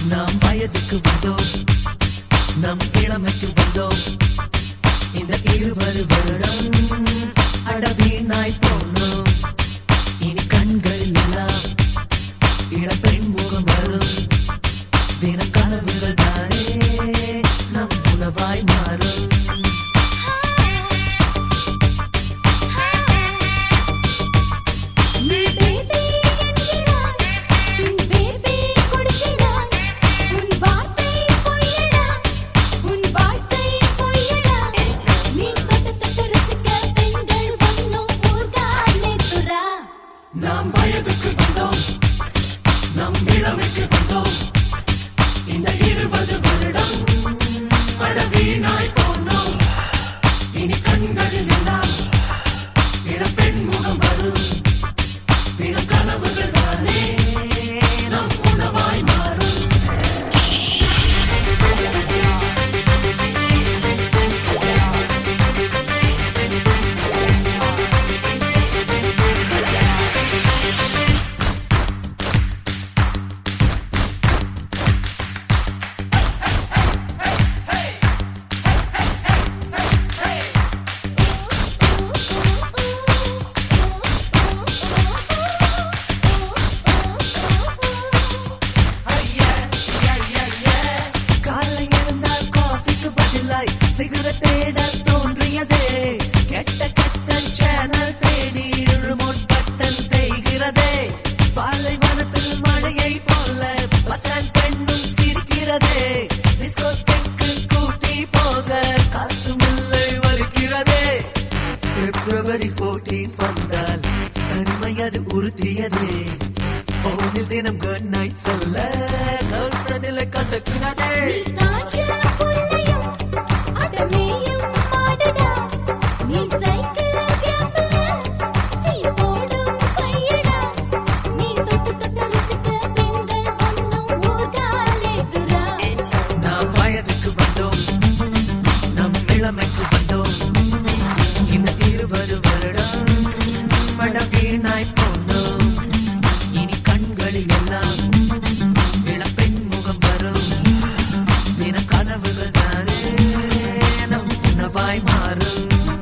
நாம் வயதுக்கு வந்தோம், நம் இளமைக்கு வந்தோம். இந்த 20 வருடம் அடவீனாய் போனோம். இனி கண்களில் எல்லாம் இளப்பெண் முகம் வரும். தினம் கனவுகள் தானே நம் உணவாய் மாறும். நாம் வயதுக்கு வந்தோம், நம் இளமைக்கு வந்தோம். இந்த 20 வருடம் அடவீனாய் போனோம். இனி கண்களில் எல்லாம் இளப்பெண் முகம் வரும். தினம் கனவுகள் தானே நம் உணவாய் மாறும். சிகரெட் தேட தோன்றியதே, கெட்ட கெட்ட சேனல் தேடி ரிமோட் பட்டன் தேய்கிறதே. பாலைவனத்தில் மழையை போல பஸ்டாண்ட் பெண்ணும் சிரிக்கிறதே. டிஸ்கோடெக்கு கூட்டி போக காசும் இல்லை வலிக்கிறதே. February 14 வந்தால் தனிமை அது உறுத்தியதே. போனில் தினம் குட் நைட் சொல்ல கேர்ள் ஃப்ரெண்டில் கசக்கிறதே. நாம் வயதுக்கு வந்தோம், நம் இளமைக்கு வந்தோம். இந்த 20 வருடம் அடவீனாய் போனோம். இனி கண்களில் எல்லாம் இளப்பெண் முகம் வரும். தினம் கனவுகள் தானே நம் உணவாய் மாறும்.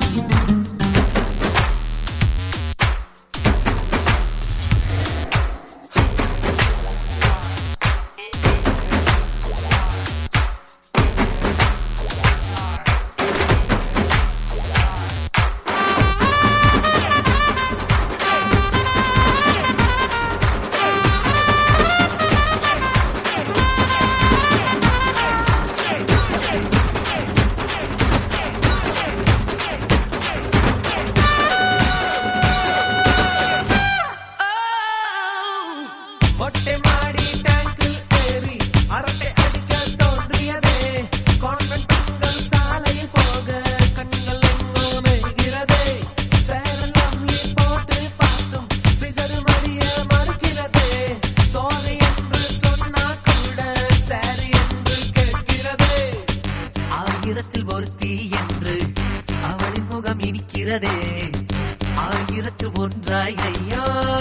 ஒட்டை மாடி டேங்கில் ஏறி அரட்டை அடிக்க தோன்றியதே. கான்வென்ட் பெண்கள் சாலையில் போக கண்கள் எங்கோ மேய்கிறதே. ஃபேர் அண்ட் லவ்லி போட்டு பார்த்தும் ஃபிகர் மடிய மறுக்கிறதே. சாரி என்று சொன்னா கூட சாரி என்று கேட்கிறதே. 1000 ஒருத்தி என்று அவளின் முகம் இனிக்கிறதே. 1001 ஐயா